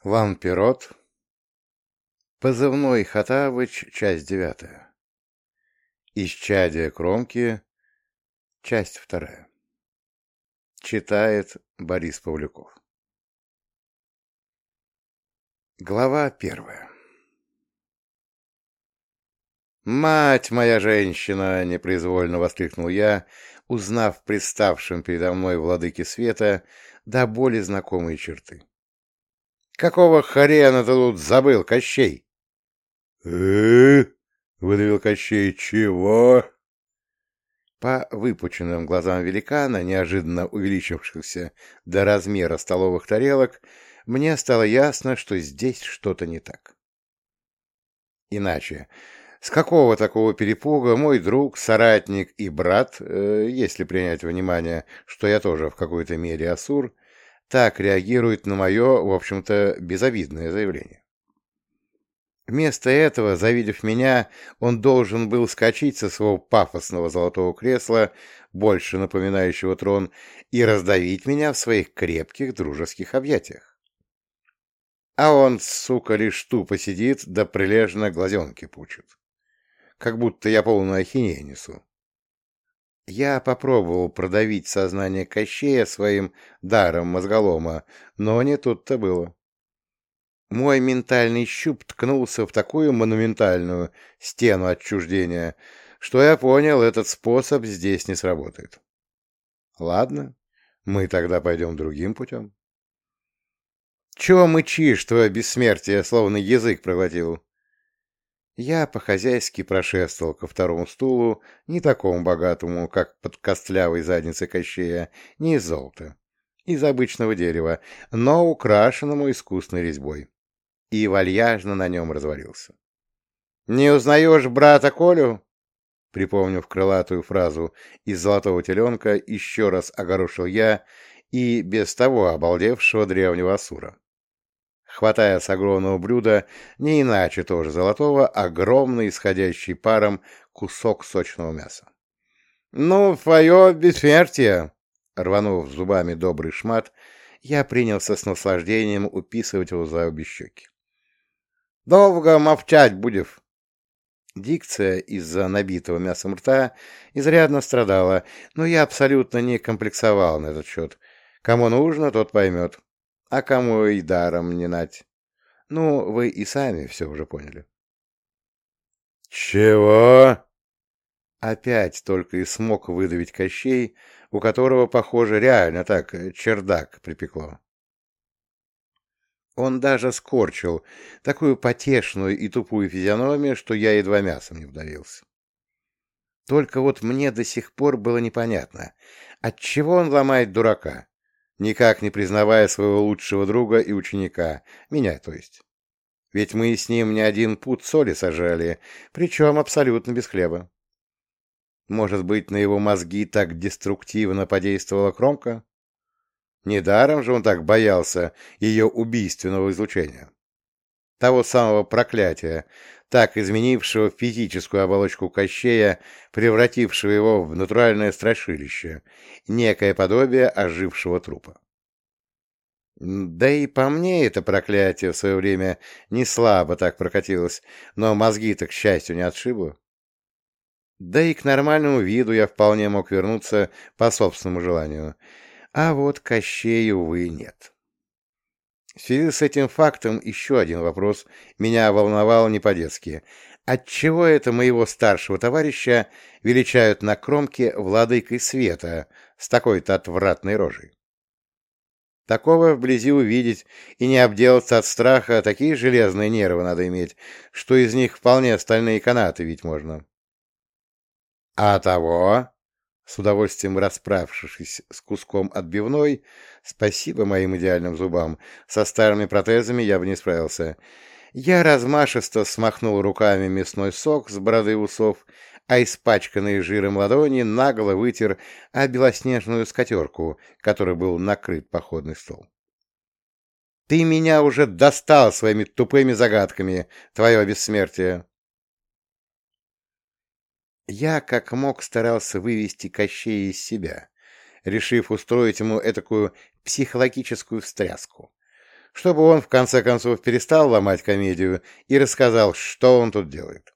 Вампирот. Позывной Хатабыч. Часть 9. Исчадие Кромки. Часть 2. Читает Борис Павлюков. Глава 1. «Мать моя женщина!» — непроизвольно воскликнул я, узнав в представшем передо мной владыке света до боли знакомые черты. «Какого хрена ты тут забыл, Кощей?» Выдавил Кощей. «Чего?» По выпученным глазам великана, неожиданно увеличившихся до размера столовых тарелок, мне стало ясно, что здесь что-то не так. Иначе, с какого такого перепуга мой друг, соратник и брат, если принять во внимание, что я тоже в какой-то мере асур, так реагирует на мое, в общем-то, безобидное заявление? Вместо этого, завидев меня, он должен был скачать со своего пафосного золотого кресла, больше напоминающего трон, и раздавить меня в своих крепких дружеских объятиях. А он, сука, лишь тупо сидит, да прилежно глазенки пучит. Как будто я полную ахинею несу. Я попробовал продавить сознание Кощея своим даром мозголома, но не тут-то было. Мой ментальный щуп ткнулся в такую монументальную стену отчуждения, что я понял, этот способ здесь не сработает. Ладно, мы тогда пойдем другим путем. Чего мычишь, твое бессмертие, словно язык проглотил? Я по-хозяйски прошествовал ко второму стулу, не такому богатому, как под костлявой задницей Кощея, не из золота, из обычного дерева, но украшенному искусной резьбой, и вальяжно на нем развалился. «Не узнаешь брата Колю?» Припомнив крылатую фразу из «Золотого теленка», еще раз огорошил я и без того обалдевшего древнего асура, хватая с огромного блюда, не иначе тоже золотого, огромный, исходящий паром, кусок сочного мяса. «Ну, твое бессмертие!» Рванув зубами добрый шмат, я принялся с наслаждением уписывать его за обе щеки. «Долго молчать будешь?» Дикция из-за набитого мясом рта изрядно страдала, но я абсолютно не комплексовал на этот счет. Кому нужно, тот поймет, а кому и даром не нать. Ну, вы и сами все уже поняли. «Чего?» Опять только и смог выдавить Кощей, у которого, похоже, реально так чердак припекло. Он даже скорчил такую потешную и тупую физиономию, что я едва мясом не вдавился. Только вот мне до сих пор было непонятно, отчего он ломает дурака, никак не признавая своего лучшего друга и ученика, меня, то есть. Ведь мы с ним не один пуд соли сажали, причем абсолютно без хлеба. Может быть, на его мозги так деструктивно подействовала Кромка? Недаром же он так боялся ее убийственного излучения. Того самого проклятия, так изменившего физическую оболочку Кощея, превратившего его в натуральное страшилище, некое подобие ожившего трупа. Да и по мне это проклятие в свое время не слабо так прокатилось, но мозги-то, к счастью, не отшибло. Да и к нормальному виду я вполне мог вернуться по собственному желанию. А вот Кощея, увы, нет. В связи с этим фактом еще один вопрос меня волновал не по-детски. Отчего это моего старшего товарища величают на Кромке владыкой света с такой-то отвратной рожей? Такого вблизи увидеть и не обделаться от страха, такие железные нервы надо иметь, что из них вполне стальные канаты ведь можно. А того, с удовольствием расправившись с куском отбивной, спасибо моим идеальным зубам, со старыми протезами я бы не справился, я размашисто смахнул руками мясной сок с бороды и усов, а испачканные жиром ладони нагло вытер о белоснежную скатерку, которой был накрыт походный стол. «Ты меня уже достал своими тупыми загадками, твое бессмертие!» Я как мог старался вывести Кощея из себя, решив устроить ему этакую психологическую встряску, чтобы он в конце концов перестал ломать комедию и рассказал, что он тут делает.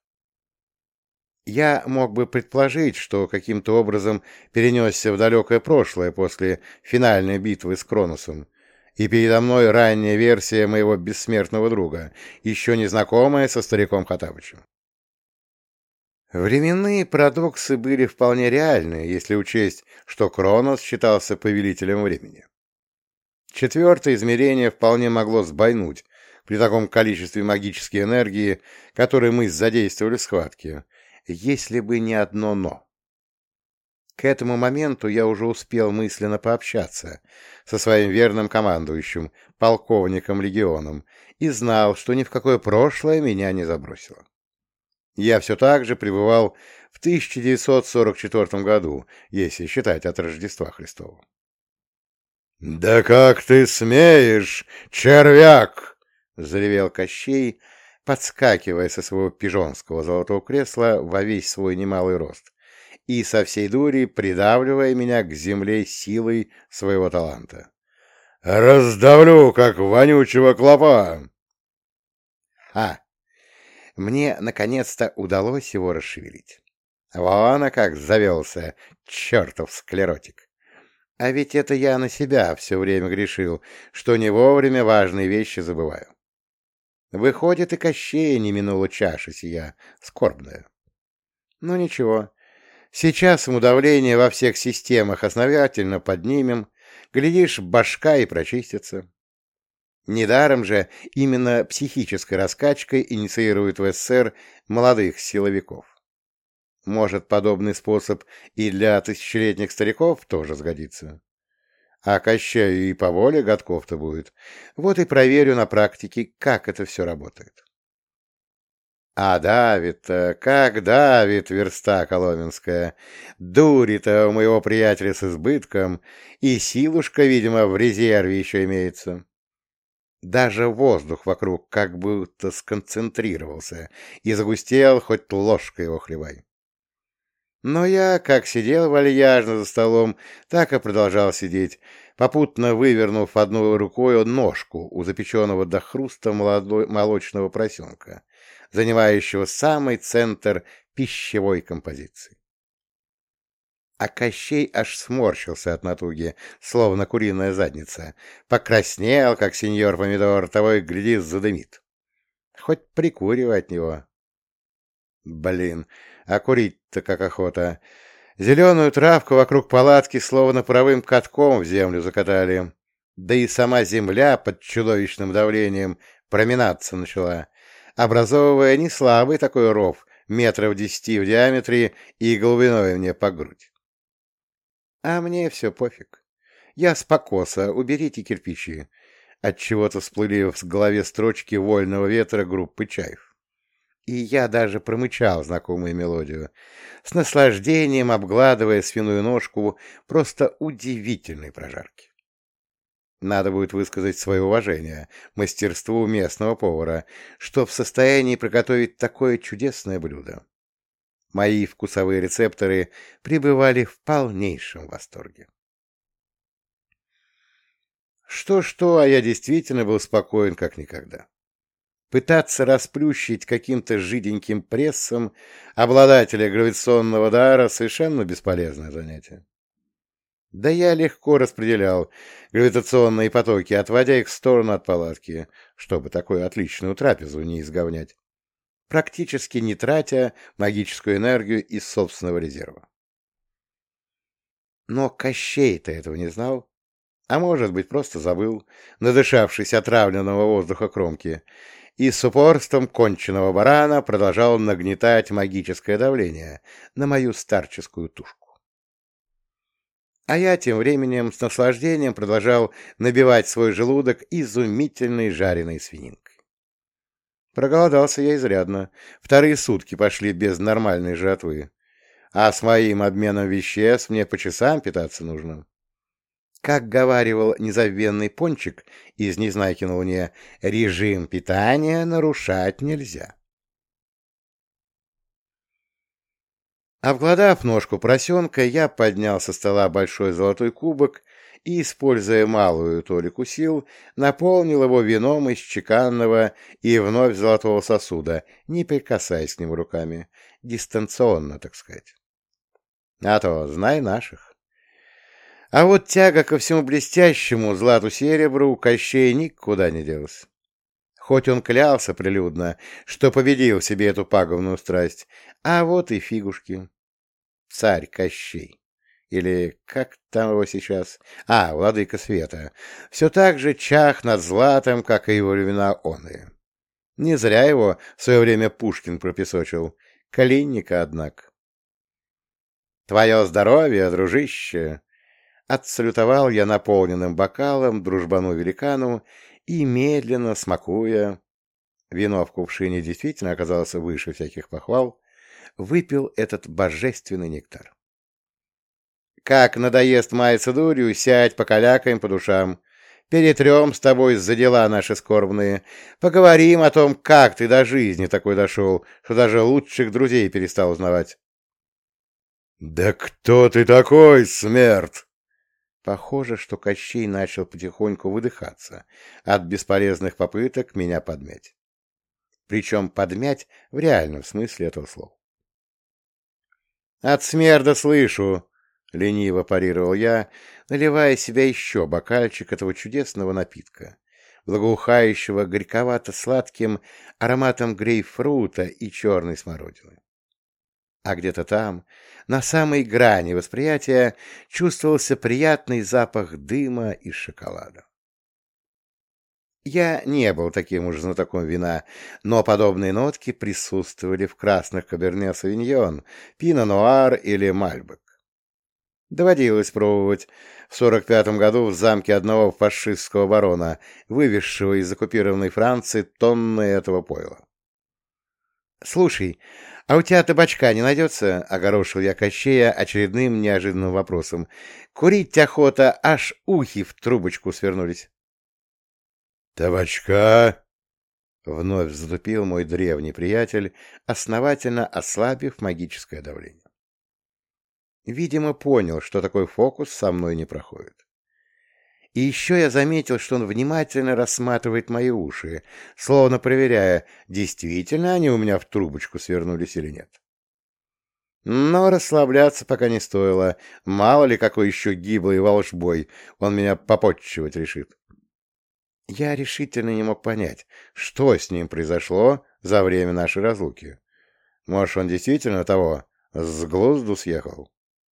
Я мог бы предположить, что каким-то образом перенесся в далекое прошлое после финальной битвы с Кроносом, и передо мной ранняя версия моего бессмертного друга, еще не знакомая со стариком Хоттабычем. Временные парадоксы были вполне реальны, если учесть, что Кронос считался повелителем времени. Четвертое измерение вполне могло сбойнуть при таком количестве магической энергии, которой мы задействовали в схватке, если бы не одно «но». К этому моменту я уже успел мысленно пообщаться со своим верным командующим, полковником легионом, и знал, что ни в какое прошлое меня не забросило. Я все так же пребывал в 1944 году, если считать от Рождества Христова. «Да как ты смеешь, червяк!» — заревел Кощей, подскакивая со своего пижонского золотого кресла во весь свой немалый рост и со всей дури придавливая меня к земле силой своего таланта. «Раздавлю, как вонючего клопа!» Мне наконец-то удалось его расшевелить. Вон, как завелся чертов склеротик. А ведь это я на себя все время грешил, что не вовремя важные вещи забываю. Выходит, и Кощея не минула чаша сия, скорбная. Ну ничего, сейчас ему давление во всех системах основательно поднимем, глядишь, башка и прочистится. Недаром же именно психической раскачкой инициируют в СССР молодых силовиков. Может, подобный способ и для тысячелетних стариков тоже сгодится. А Кощею и по воле годков-то будет. Вот и проверю на практике, как это все работает. А давит-то, как давит верста коломенская. Дури-то у моего приятеля с избытком, и силушка, видимо, в резерве еще имеется. Даже воздух вокруг как будто сконцентрировался и загустел, хоть ложкой его хлебай. Но я как сидел вальяжно за столом, так и продолжал сидеть, попутно вывернув одной рукой ножку у запеченного до хруста молочного поросенка, занимающего самый центр пищевой композиции. А Кощей аж сморщился от натуги, словно куриная задница. Покраснел, как сеньор Помидор, того и гляди, задымит. Хоть прикуривай от него. Блин, а курить-то как охота. Зеленую травку вокруг палатки словно паровым катком в землю закатали. Да и сама земля под чудовищным давлением проминаться начала, образовывая не слабый такой ров, метров 10 в диаметре и глубиной мне по грудь. А мне все пофиг. Я с покоса, уберите кирпичи. Отчего-то всплыли в голове строчки «Вольного ветра» группы Чайф. И я даже промычал знакомую мелодию, с наслаждением обгладывая свиную ножку просто удивительной прожарки. Надо будет высказать свое уважение мастерству местного повара, что в состоянии приготовить такое чудесное блюдо. Мои вкусовые рецепторы пребывали в полнейшем восторге. Что-что, а я действительно был спокоен как никогда. Пытаться расплющить каким-то жиденьким прессом обладателя гравитационного дара — совершенно бесполезное занятие. Да я легко распределял гравитационные потоки, отводя их в сторону от палатки, чтобы такую отличную трапезу не изговнять, практически не тратя магическую энергию из собственного резерва. Но Кощей-то этого не знал, а может быть, просто забыл, надышавшись отравленного воздуха кромки, и с упорством конченого барана продолжал нагнетать магическое давление на мою старческую тушку. А я тем временем с наслаждением продолжал набивать свой желудок изумительной жареной свининкой. Проголодался я изрядно. Вторые сутки пошли без нормальной жратвы. А с моим обменом веществ мне по часам питаться нужно. Как говаривал незабвенный Пончик из «Незнайки на Луне», режим питания нарушать нельзя. Обглодав ножку поросенка, я поднял со стола большой золотой кубок и, используя малую толику сил, наполнил его вином из чеканного и вновь золотого сосуда, не прикасаясь к нему руками, дистанционно, так сказать. А то знай наших. А вот тяга ко всему блестящему, злату серебру, у Кощея никуда не делась. Хоть он клялся прилюдно, что победил в себе эту пагубную страсть, а вот и фигушки. Царь Кощей. Или как там его сейчас? Владыка света. Все так же чах над златом, как и его времена оные. Не зря его в свое время Пушкин пропесочил. Калинника, однако. «Твое здоровье, дружище!» Отсалютовал я наполненным бокалом дружбану-великану и, медленно смакуя, вино в кувшине действительно оказалось выше всяких похвал, выпил этот божественный нектар. «Как надоест маяться дурью, сядь, покалякаем по душам. Перетрем с тобой за дела наши скорбные. Поговорим о том, как ты до жизни такой дошел, что даже лучших друзей перестал узнавать». «Да кто ты такой, смерть?» Похоже, что Кощей начал потихоньку выдыхаться от бесполезных попыток меня подмять. Причем подмять в реальном смысле этого слова. «От смерда слышу!» — лениво парировал я, наливая себе еще бокальчик этого чудесного напитка, благоухающего горьковато-сладким ароматом грейпфрута и черной смородины. А где-то там, на самой грани восприятия, чувствовался приятный запах дыма и шоколада. Я не был таким уж знатоком вина, но подобные нотки присутствовали в красных каберне савиньон, пино-нуар или мальбек. Доводилось пробовать в 45-м году в замке одного фашистского барона, вывезшего из оккупированной Франции тонны этого пойла. «Слушай, а у тебя табачка не найдется?» — огорошил я Кощея очередным неожиданным вопросом. «Курить охота, аж ухи в трубочку свернулись». «Табачка?» — вновь затупил мой древний приятель, основательно ослабив магическое давление. Видимо, понял, что такой фокус со мной не проходит. И еще я заметил, что он внимательно рассматривает мои уши, словно проверяя, действительно они у меня в трубочку свернулись или нет. Но расслабляться пока не стоило, мало ли какой еще гиблый волшбой он меня попотчевать решит. Я решительно не мог понять, что с ним произошло за время нашей разлуки. Может, он действительно того, с глузду съехал?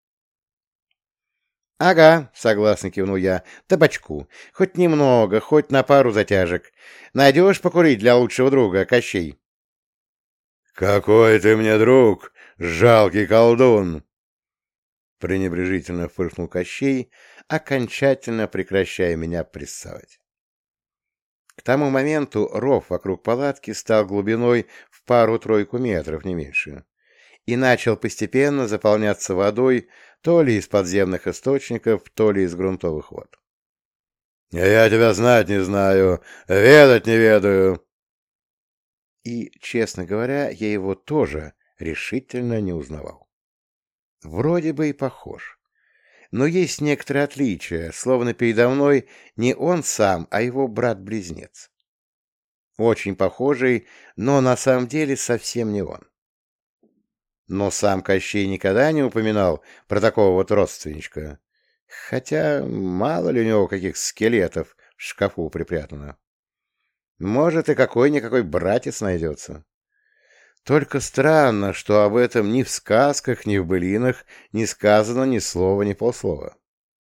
«Ага», — согласно кивнул я, — «табачку. Хоть немного, хоть на пару затяжек. Найдешь покурить для лучшего друга, Кощей?» «Какой ты мне друг, жалкий колдун!» Пренебрежительно фыркнул Кощей, окончательно прекращая меня прессовать. К тому моменту ров вокруг палатки стал глубиной в пару-тройку метров, не меньше, и начал постепенно заполняться водой то ли из подземных источников, то ли из грунтовых вод. «Я тебя знать не знаю, ведать не ведаю!» И, честно говоря, я его тоже решительно не узнавал. Вроде бы и похож, но есть некоторые отличия, словно передо мной не он сам, а его брат-близнец. Очень похожий, но на самом деле совсем не он. Но сам Кощей никогда не упоминал про такого вот родственничка, хотя мало ли у него каких скелетов в шкафу припрятано. Может, и какой-никакой братец найдется. Только странно, что об этом ни в сказках, ни в былинах не сказано ни слова, ни полслова.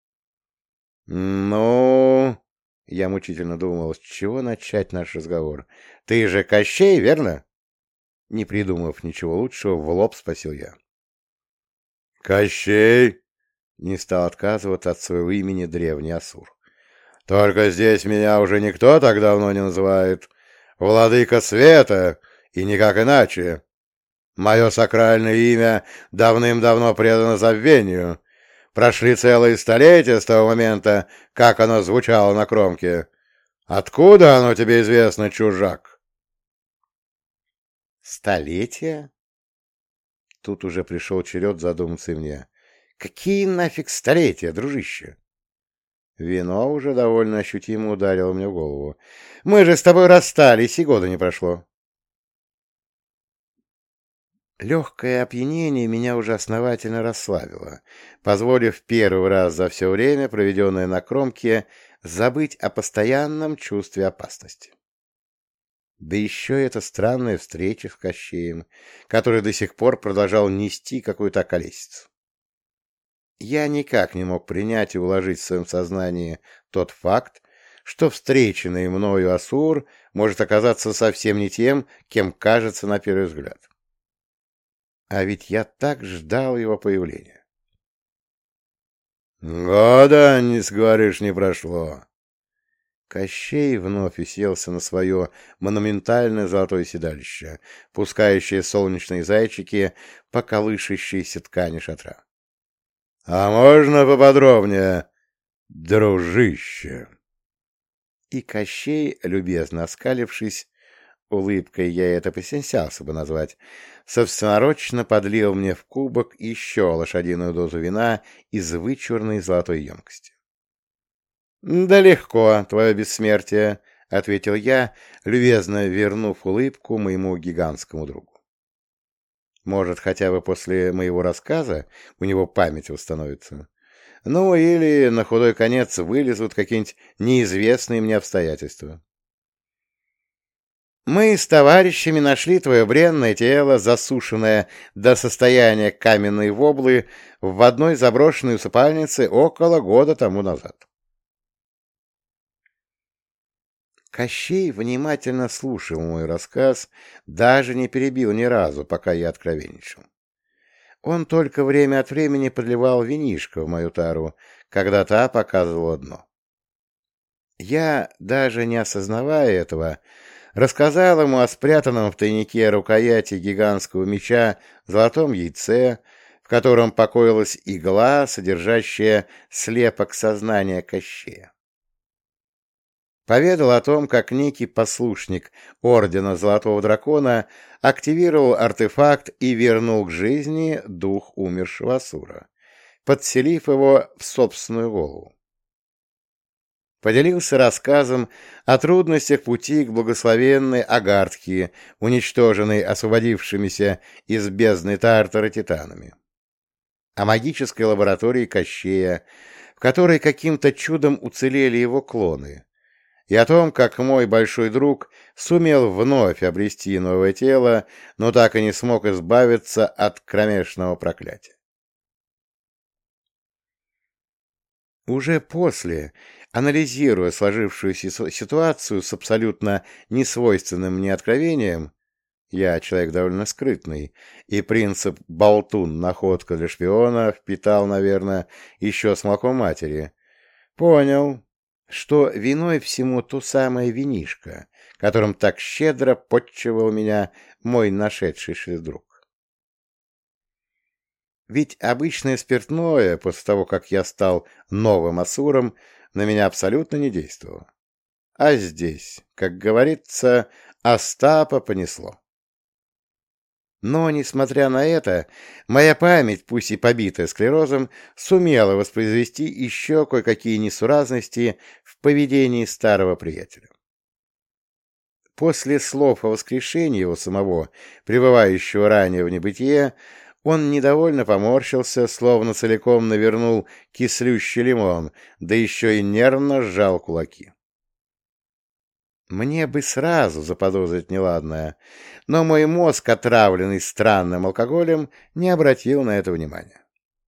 «Ну...» — я мучительно думал, с чего начать наш разговор. «Ты же Кощей, верно?» Не придумав ничего лучшего, в лоб спросил я. «Кощей?» — не стал отказываться от своего имени древний Асур. «Только здесь меня уже никто так давно не называет. Владыка света, и никак иначе. Мое сакральное имя давным-давно предано забвению. Прошли целые столетия с того момента, как оно звучало на кромке. Откуда оно тебе известно, чужак?» «Столетия?» Тут уже пришел черед задуматься и мне. «Какие нафиг столетия, дружище?» Вино уже довольно ощутимо ударило мне в голову. «Мы же с тобой расстались, и года не прошло». Легкое опьянение меня уже основательно расслабило, позволив первый раз за все время, проведенное на кромке, забыть о постоянном чувстве опасности. Да еще эта странная встреча с Кощеем, который до сих пор продолжал нести какую-то околесицу. Я никак не мог принять и уложить в своем сознании тот факт, что встреченный мною Асур может оказаться совсем не тем, кем кажется на первый взгляд. А ведь я так ждал его появления. «Года, не сговоришь, не прошло». Кощей вновь уселся на свое монументальное золотое седалище, пускающее солнечные зайчики по колышащейся ткани шатра. «А можно поподробнее, дружище?» И Кощей, любезно оскалившись, улыбкой я это постеснялся бы назвать, собственноручно подлил мне в кубок еще лошадиную дозу вина из вычурной золотой емкости. «Да легко, твое бессмертие», — ответил я, любезно вернув улыбку моему гигантскому другу. «Может, хотя бы после моего рассказа у него память восстановится? Ну, или на худой конец вылезут какие-нибудь неизвестные мне обстоятельства». «Мы с товарищами нашли твое бренное тело, засушенное до состояния каменной воблы, в одной заброшенной усыпальнице около года тому назад». Кощей внимательно слушал мой рассказ, даже не перебил ни разу, пока я откровенничал. Он только время от времени подливал винишко в мою тару, когда та показывала дно. Я, даже не осознавая этого, рассказал ему о спрятанном в тайнике рукояти гигантского меча золотом яйце, в котором покоилась игла, содержащая слепок сознания Кощея. Поведал о том, как некий послушник Ордена Золотого Дракона активировал артефакт и вернул к жизни дух умершего Асура, подселив его в собственную голову. Поделился рассказом о трудностях пути к благословенной Агартхе, уничтоженной освободившимися из бездны Тартара титанами. О магической лаборатории Кощея, в которой каким-то чудом уцелели его клоны, и о том, как мой большой друг сумел вновь обрести новое тело, но так и не смог избавиться от кромешного проклятия. Уже после, анализируя сложившуюся ситуацию с абсолютно несвойственным мне откровением, я человек довольно скрытный, и принцип «болтун, находка для шпиона» впитал, наверное, еще с молоком матери, понял, что виной всему то самое винишко, которым так щедро подчивал меня мой нашедшийся друг. Ведь обычное спиртное, после того, как я стал новым Асуром, на меня абсолютно не действовало. А здесь, как говорится, Остапа понесло. Но, несмотря на это, моя память, пусть и побитая склерозом, сумела воспроизвести еще кое-какие несуразности в поведении старого приятеля. После слов о воскрешении его самого, пребывающего ранее в небытие, он недовольно поморщился, словно целиком навернул кислющий лимон, да еще и нервно сжал кулаки. Мне бы сразу заподозрить неладное, но мой мозг, отравленный странным алкоголем, не обратил на это внимания.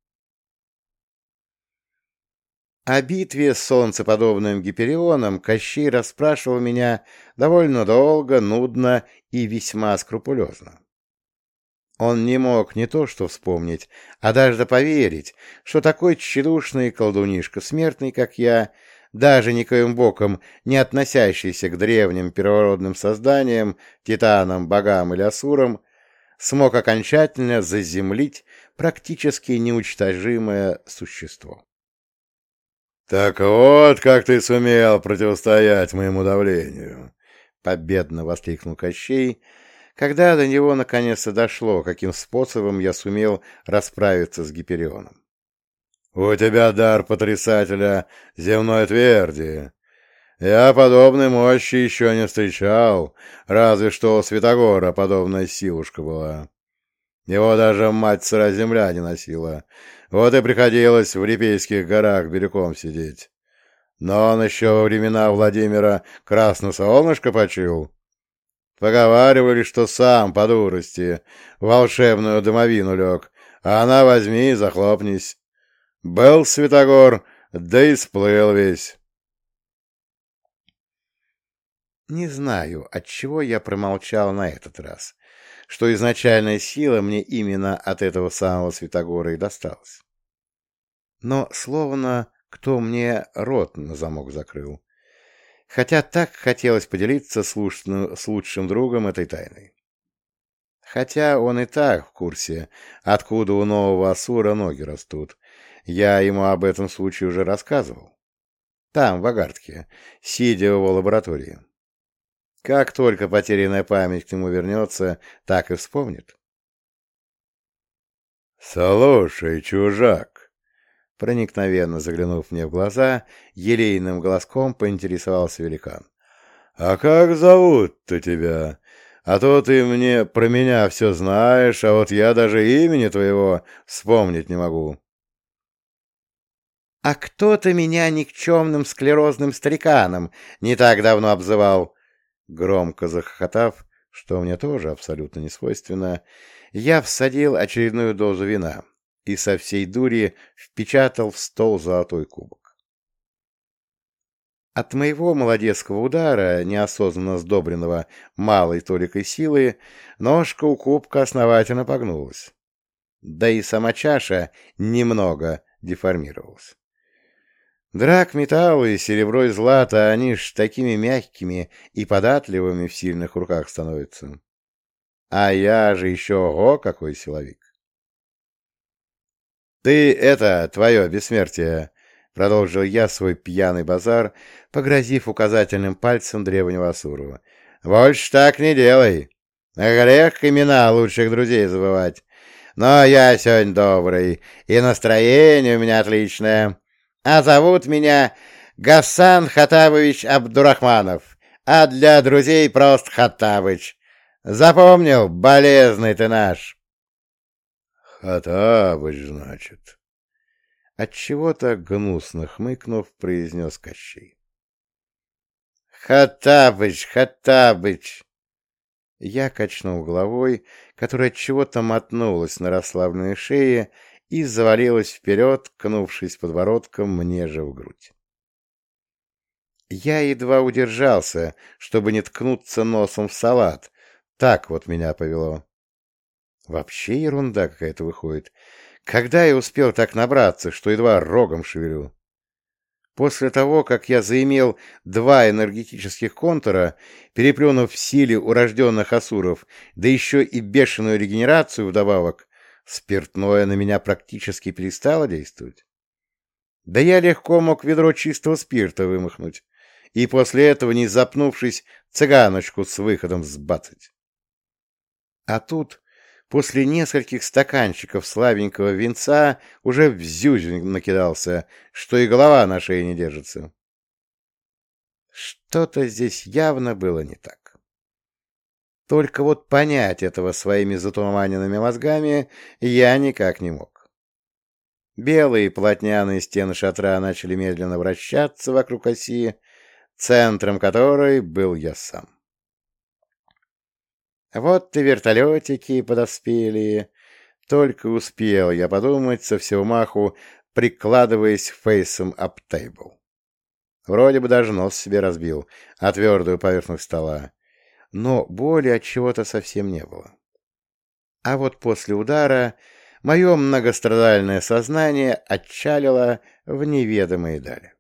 О битве с солнцеподобным Гиперионом Кощей расспрашивал меня довольно долго, нудно и весьма скрупулезно. Он не мог не то что вспомнить, а даже поверить, что такой тщедушный колдунишка смертный, как я, даже никоим боком не относящийся к древним первородным созданиям, титанам, богам или асурам, смог окончательно заземлить практически неуничтожимое существо. «Так вот, как ты сумел противостоять моему давлению!» — победно воскликнул Кощей, когда до него наконец-то дошло, каким способом я сумел расправиться с Гиперионом. У тебя дар потрясателя земной тверди. Я подобной мощи еще не встречал, разве что у Святогора подобная силушка была. Его даже мать сыра земля не носила. Вот и приходилось в Репейских горах бирюком сидеть. Но он еще во времена Владимира Красносолнышко почил. Поговаривали, что сам по дурости в волшебную домовину лег, а она возьми и захлопнись. Был Святогор, да и сплыл весь. Не знаю, отчего я промолчал на этот раз, что изначальная сила мне именно от этого самого Святогора и досталась. Но словно кто мне рот на замок закрыл, хотя так хотелось поделиться с лучшим другом этой тайной. Хотя он и так в курсе, откуда у нового Асура ноги растут. Я ему об этом случае уже рассказывал. Там, в Агартке, сидя в его лаборатории. Как только потерянная память к нему вернется, так и вспомнит. «Слушай, чужак!» Проникновенно заглянув мне в глаза, елейным голоском поинтересовался великан. «А как зовут-то тебя? А то ты мне про меня все знаешь, а вот я даже имени твоего вспомнить не могу». «А кто-то меня никчемным склерозным стариканом не так давно обзывал?» Громко захохотав, что мне тоже абсолютно не свойственно, я всадил очередную дозу вина и со всей дури впечатал в стол золотой кубок. От моего молодецкого удара, неосознанно сдобренного малой толикой силы, ножка у кубка основательно погнулась. Да и сама чаша немного деформировалась. Драгметаллы, серебро и злато, они ж такими мягкими и податливыми в сильных руках становятся. А я же еще, ого, какой силовик! «Ты это, твое бессмертие!» — продолжил я свой пьяный базар, погрозив указательным пальцем древнего Асурова. «Больше так не делай! Грех имена лучших друзей забывать. Но я сегодня добрый, и настроение у меня отличное. А зовут меня Гасан Хаттабович Абдурахманов, а для друзей просто Хаттабыч. Запомнил, болезный ты наш?» «Хаттабыч, значит?» Отчего-то гнусно хмыкнув, произнес Кощей. «Хаттабыч, Хаттабыч!» Я качнул головой, которая отчего-то мотнулась на расслабленной шее и завалилась вперед, кнувшись подбородком мне же в грудь. Я едва удержался, чтобы не ткнуться носом в салат. Так вот меня повело. Вообще ерунда какая-то выходит. Когда я успел так набраться, что едва рогом шевелю? После того, как я заимел 2 энергетических контура, переплюнув в силе урожденных асуров, да еще и бешеную регенерацию вдобавок, спиртное на меня практически перестало действовать. Да я легко мог ведро чистого спирта вымахнуть, и после этого, не запнувшись, цыганочку с выходом сбацать. А тут, после нескольких стаканчиков слабенького винца, уже в зюзю накидался, что и голова на шее не держится. Что-то здесь явно было не так. Только вот понять этого своими затуманенными мозгами я никак не мог. Белые полотняные стены шатра начали медленно вращаться вокруг оси, центром которой был я сам. Вот и вертолетики подоспели. Только успел я подумать со всего маху, прикладываясь фейсом об тейбл. Вроде бы даже нос себе разбил, а твердую поверхность стола. Но боли от чего-то совсем не было. А вот после удара мое многострадальное сознание отчалило в неведомые дали.